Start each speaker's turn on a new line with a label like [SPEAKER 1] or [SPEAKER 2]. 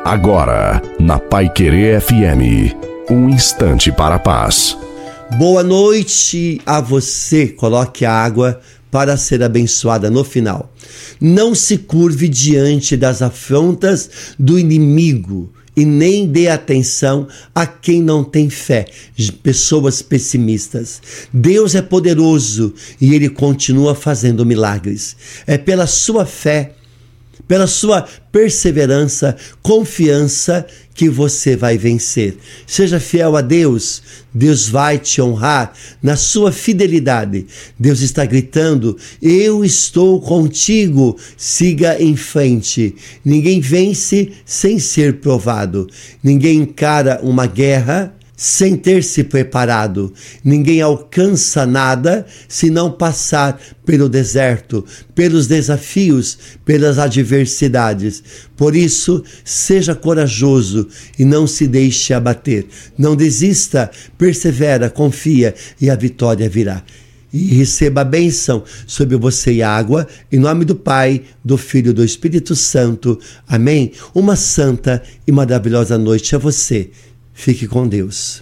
[SPEAKER 1] Agora, na Paiquerê FM, um instante para a paz.
[SPEAKER 2] Boa noite a você. Coloque a água para ser abençoada no final. Não se curve diante das afrontas do inimigo e nem dê atenção a quem não tem fé, pessoas pessimistas. Deus é poderoso e Ele continua fazendo milagres. É pela sua fé, pela sua perseverança, confiança que você vai vencer. Seja fiel a Deus, Deus vai te honrar na sua fidelidade. Deus está gritando: eu estou contigo, siga em frente. Ninguém vence sem ser provado. Ninguém encara uma guerra sem ter se preparado. Ninguém alcança nada se não passar pelo deserto, pelos desafios, pelas adversidades. Por isso, seja corajoso e não se deixe abater. Não desista, persevera, confia e a vitória virá. E receba a bênção sobre você e a água, em nome do Pai, do Filho e do Espírito Santo. Amém? Uma santa e maravilhosa noite a você. Fique com Deus.